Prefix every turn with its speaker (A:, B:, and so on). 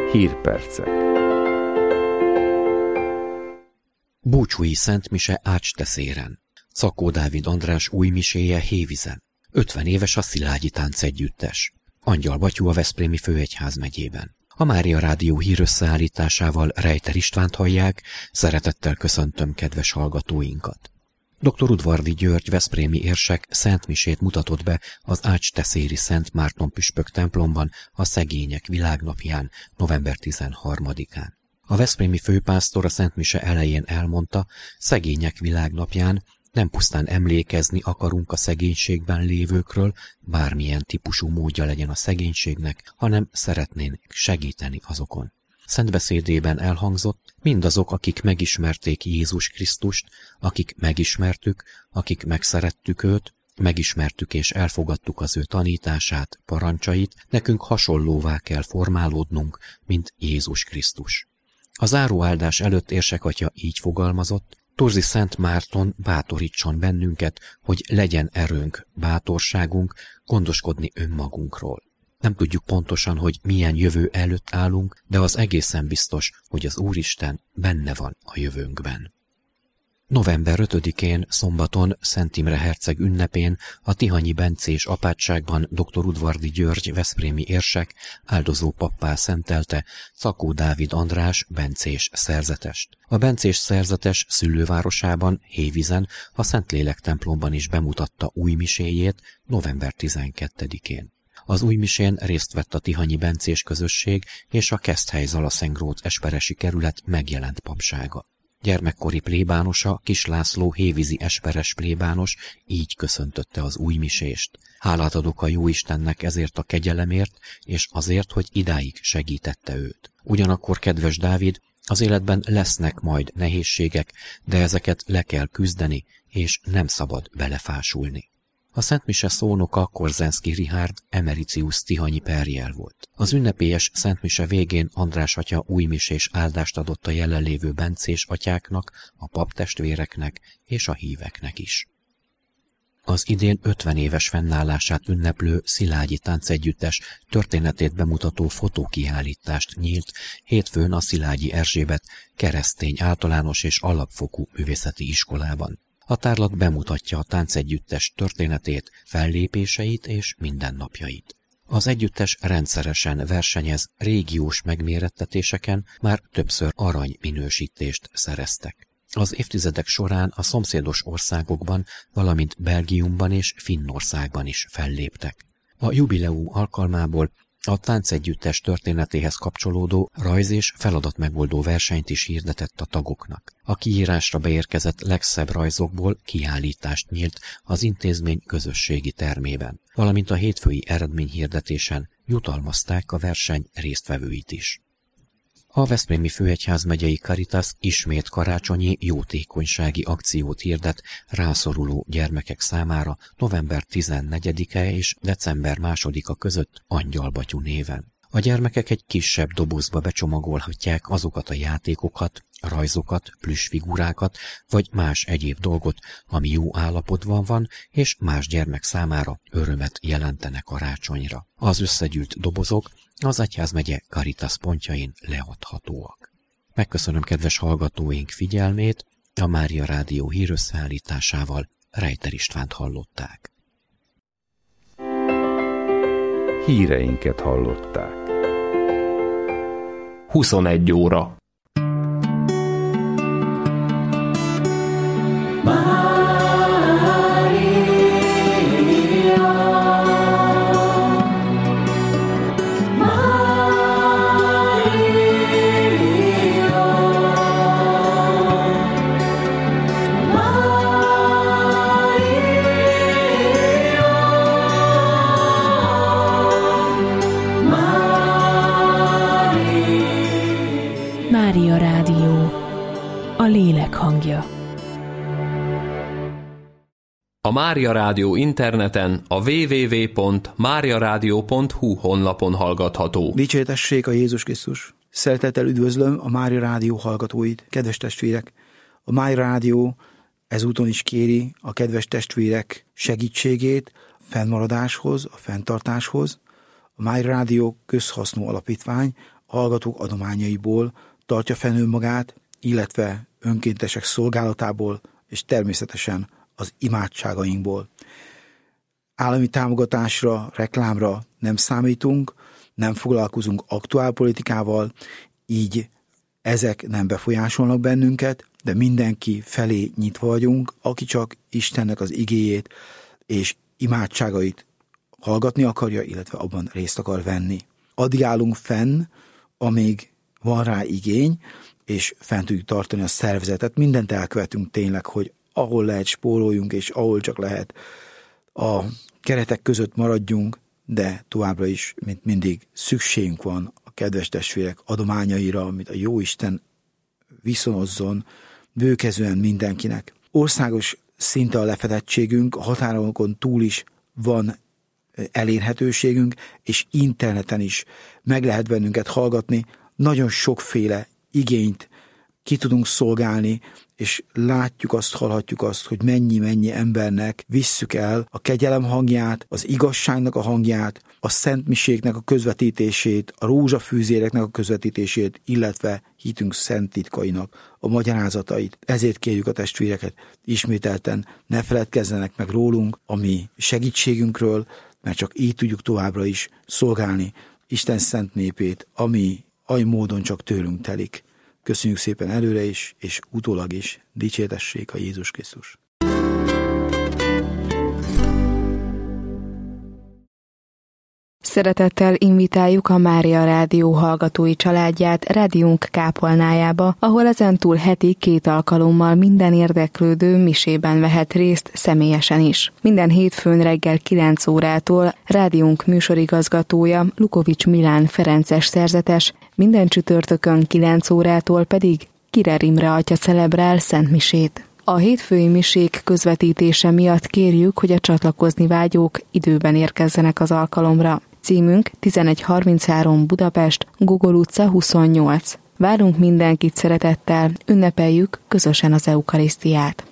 A: Hírpercek.
B: Búcsúi szentmise Ács-Teszéren. Czakó Dávid András új miséje Hévízen. 50 éves a Szilágyi Táncegyüttes. Angyal Batyú a Veszprémi Főegyházmegyében. A Mária Rádió hírösszeállításával Rejter Istvánt hallják, szeretettel köszöntöm kedves hallgatóinkat. Dr. Udvardi György veszprémi érsek szentmisét mutatott be az Ács-Teszéri Szent Márton püspök templomban a Szegények Világnapján, november 13-án. A veszprémi főpásztor a szentmise elején elmondta, Szegények Világnapján nem pusztán emlékezni akarunk a szegénységben lévőkről, bármilyen típusú módja legyen a szegénységnek, hanem szeretnénk segíteni azokon. Szentbeszédében elhangzott, mindazok, akik megismerték Jézus Krisztust, akik megismertük, akik megszerettük őt, megismertük és elfogadtuk az ő tanítását, parancsait, nekünk hasonlóvá kell formálódnunk, mint Jézus Krisztus. A záróáldás előtt érsekatya így fogalmazott, Torzi Szent Márton bátorítson bennünket, hogy legyen erőnk, bátorságunk gondoskodni önmagunkról. Nem tudjuk pontosan, hogy milyen jövő előtt állunk, de az egészen biztos, hogy az Úristen benne van a jövőnkben. November 5-én, szombaton, Szent Imre herceg ünnepén a tihanyi bencés apátságban dr. Udvardi György veszprémi érsek áldozó pappá szentelte Czakó Dávid András bencés szerzetest. A bencés szerzetes szülővárosában, Hévízen, a Szentlélek templomban is bemutatta új miséjét november 12-én. Az új misén részt vett a tihanyi bencés közösség és a Keszthely-Zalaszengrót esperesi kerület megjelent papsága. Gyermekkori plébánosa, Kis László hévízi esperes plébános így köszöntötte az új misést. Hálát adok a Jóistennek ezért a kegyelemért, és azért, hogy idáig segítette őt. Ugyanakkor, kedves Dávid, az életben lesznek majd nehézségek, de ezeket le kell küzdeni, és nem szabad belefásulni. A szentmise szónoka Korzenszky Richárd emeritius tihanyi perjel volt. Az ünnepélyes szentmise végén András atya újmisés áldást adott a jelenlévő bencés atyáknak, a paptestvéreknek és a híveknek is. Az idén 50 éves fennállását ünneplő Szilágyi Táncegyüttes történetét bemutató fotókiállítást nyílt hétfőn a Szilágyi Erzsébet keresztény általános és alapfokú művészeti iskolában. A tárlat bemutatja a táncegyüttes történetét, fellépéseit és mindennapjait. Az együttes rendszeresen versenyez, régiós megmérettetéseken már többször arany minősítést szereztek. Az évtizedek során a szomszédos országokban, valamint Belgiumban és Finnországban is felléptek. A jubileum alkalmából a táncegyüttes történetéhez kapcsolódó rajz- és feladatmegoldó versenyt is hirdetett a tagoknak. A kiírásra beérkezett legszebb rajzokból kiállítást nyílt az intézmény közösségi termében, valamint a hétfői eredményhirdetésen jutalmazták a verseny résztvevőit is. A Veszprémi Főegyházmegyei Caritas ismét karácsonyi jótékonysági akciót hirdet rászoruló gyermekek számára november 14-e és december 2-a között Angyal Batyú néven. A gyermekek egy kisebb dobozba becsomagolhatják azokat a játékokat, rajzokat, plüssfigurákat vagy más egyéb dolgot, ami jó állapotban van, és más gyermek számára örömet jelentene karácsonyra. Az összegyűlt dobozok az egyházmegye Caritas pontjain leadhatóak. Megköszönöm kedves hallgatóink figyelmét, a Mária Rádió hírösszeállításával Rejter Istvánt hallották.
A: Híreinket hallották.
C: 21 óra.
D: Mária Rádió, a lélek hangja.
C: A Mária Rádió interneten a www.mariaradio.hu honlapon hallgatható.
E: Dicsértessék a Jézus Krisztus! Szeretettel üdvözlöm a Mária Rádió hallgatóit, kedves testvérek! A Mária Rádió ezúton is kéri a kedves testvérek segítségét a fennmaradáshoz, a fenntartáshoz. A Mária Rádió közhasznú alapítvány, hallgatók adományaiból tartja fenn önmagát, illetve önkéntesek szolgálatából, és természetesen az imádságainkból. Állami támogatásra, reklámra nem számítunk, nem foglalkozunk aktuálpolitikával, így ezek nem befolyásolnak bennünket, de mindenki felé nyitva vagyunk, aki csak Istennek az igéjét és imádságait hallgatni akarja, illetve abban részt akar venni. Addig állunk fenn, amíg van rá igény, és fent tudjuk tartani a szervezetet. Mindent elkövetünk tényleg, hogy ahol lehet spóroljunk, és ahol csak lehet a keretek között maradjunk, de továbbra is, mint mindig, szükségünk van a kedves testvérek adományaira, amit a Jóisten viszonozzon bőkezően mindenkinek. Országos szinte a lefedettségünk, a határokon túl is van elérhetőségünk, és interneten is meg lehet bennünket hallgatni. Nagyon sokféle igényt ki tudunk szolgálni, és látjuk azt, hallhatjuk azt, hogy mennyi embernek visszük el a kegyelem hangját, az igazságnak a hangját, a szentmiséknek a közvetítését, a rózsafűzéreknek a közvetítését, illetve hitünk szent titkainak a magyarázatait. Ezért kérjük a testvéreket ismételten, ne feledkezzenek meg rólunk, a mi segítségünkről, mert csak így tudjuk továbbra is szolgálni Isten szent népét, ami oly módon csak tőlünk telik. Köszönjük szépen előre is, és utólag is. Dicsértessék a Jézus Krisztus.
D: Szeretettel invitáljuk a Mária Rádió hallgatói családját rádiónk kápolnájába, ahol ezentúl heti 2 alkalommal minden érdeklődő misében vehet részt személyesen is. Minden hétfőn reggel 9 órától rádiónk műsorigazgatója Lukovics Milán ferences szerzetes, minden csütörtökön 9 órától pedig Kirer Imre atya celebrál szentmisét. A hétfői misék közvetítése miatt kérjük, hogy a csatlakozni vágyók időben érkezzenek az alkalomra. Címünk 1133 Budapest, Gogol utca 28. Várunk mindenkit szeretettel, ünnepeljük közösen az eukarisztiát.